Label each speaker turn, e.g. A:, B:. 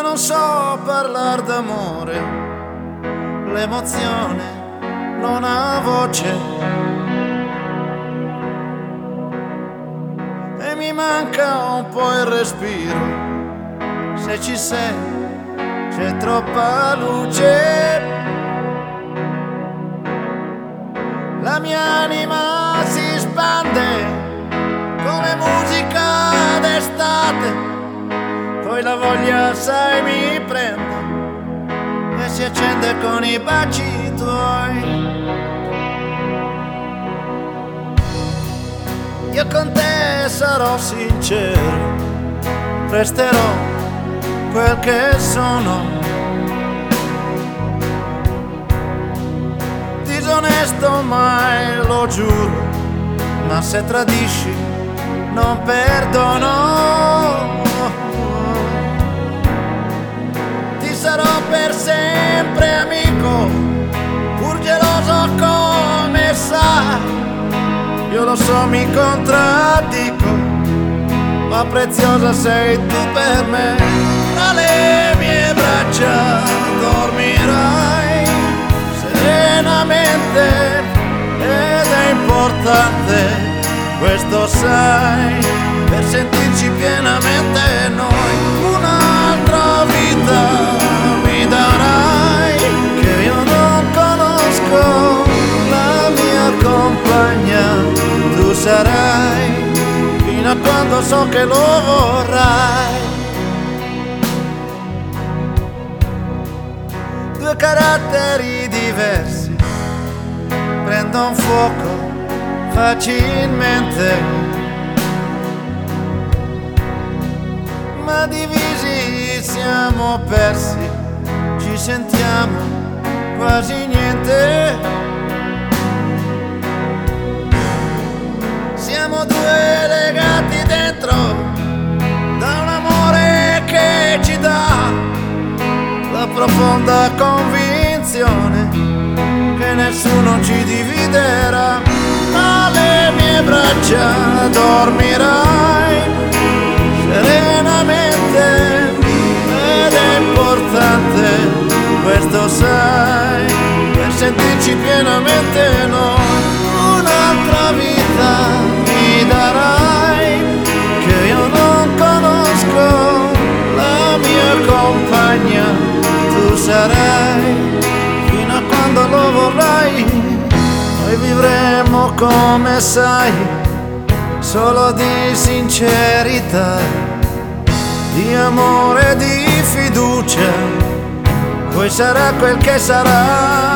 A: non so parlare d'amore, l'emozione non ha voce e mi manca un po' il respiro. Se ci sei c'è troppa luce, la mia anima si spande come musica d'estate. Poi la voglia, sai, mi prende e si accende con i baci tuoi. Io con te sarò sincero, resterò quel che sono. Disonesto mai, lo giuro, ma se tradisci non perdono. Sarò per sempre amico, pur geloso come sai. Io lo so, mi contraddico, ma preziosa sei tu per me. Tra le mie braccia dormirai serenamente ed è importante, questo sai, per sentirci pienamente noi. Un'altra vita darai, che io non conosco, la mia compagna tu sarai, fino a quando so che lo vorrai. Due caratteri diversi prendono fuoco facilmente, ma divisi siamo persi, ci sentiamo quasi niente. Siamo due legati dentro da un amore che ci dà la profonda convinzione che nessuno ci dividerà. Alle mie braccia dormirai serenamente ed è importante, questo sai, per sentirci pienamente noi. Un'altra vita mi darai, che io non conosco, la mia compagna tu sarai, fino a quando lo vorrai. Noi vivremo come sai, solo di sincerità, di amore, di fiducia. Poi sarà quel che sarà.